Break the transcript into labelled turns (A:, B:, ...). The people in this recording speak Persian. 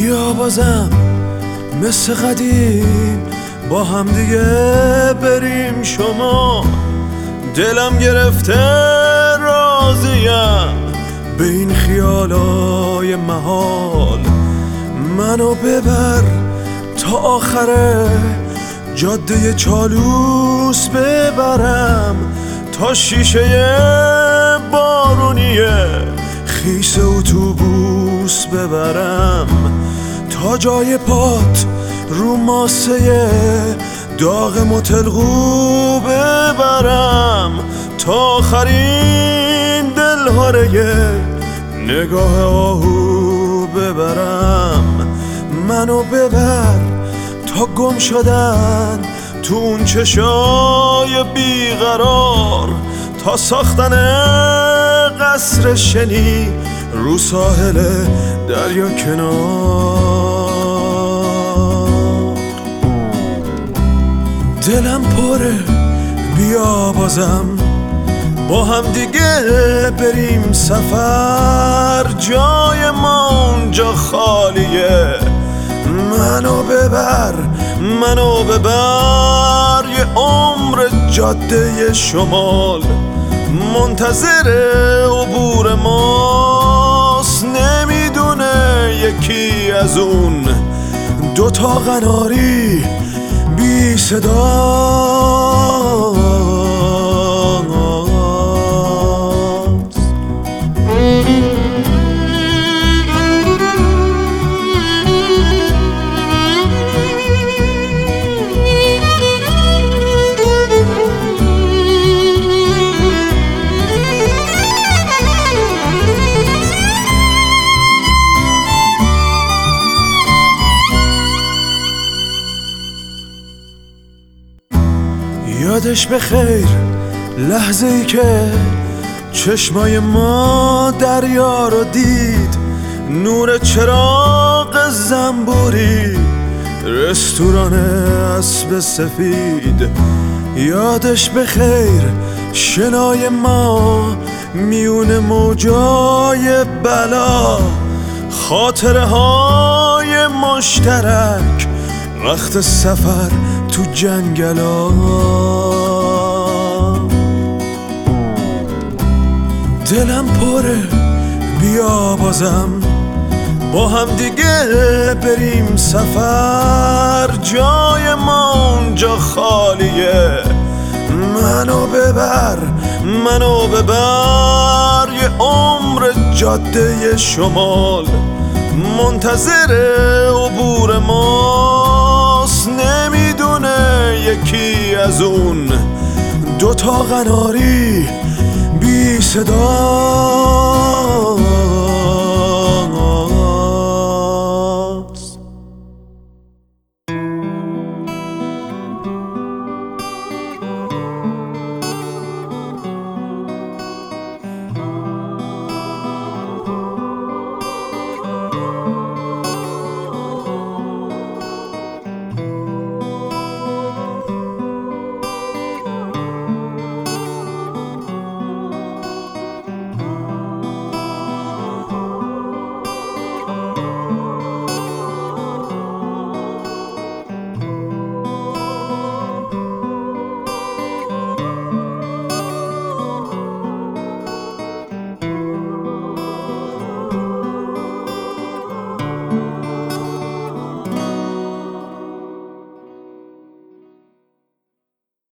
A: بیا بازم مثل قدیم با هم دیگه بریم شما. دلم گرفته راضیم به این خیالای محال. منو ببر تا آخره جاده چالوس ببرم، تا شیشه بارونیه خیس اتوبوس ببرم، تا جای پات رو ماسه داغ متلقو ببرم، تا آخرین دلهاره نگاه آهو ببرم. منو ببر تا گم شدن تو اون چشای بیقرار، تا ساختن قصر شنی رو ساحل دریا کنار. دلم پره بیا بازم با هم دیگه بریم سفر، جای ما اونجا خالیه. منو ببر یه عمر جاده شمال منتظر عبور ماست. نمیدونه یکی از اون دوتا قناری بی صداست. یادش بخیر لحظه ای که چشمای ما دریا رو دید، نور چراغ زنبوری رستوران اسب سفید. یادش بخیر شنای ما میون موجای بلا، خاطره های مشترک وقت سفر تو جنگلا. دلم پره بیا بازم با هم دیگه بریم سفر، جای ما اونجا خالیه. منو ببر یه عمر جاده شمال منتظر عبور ماست. نمیدونه یکی از اون دوتا قناری بی صدا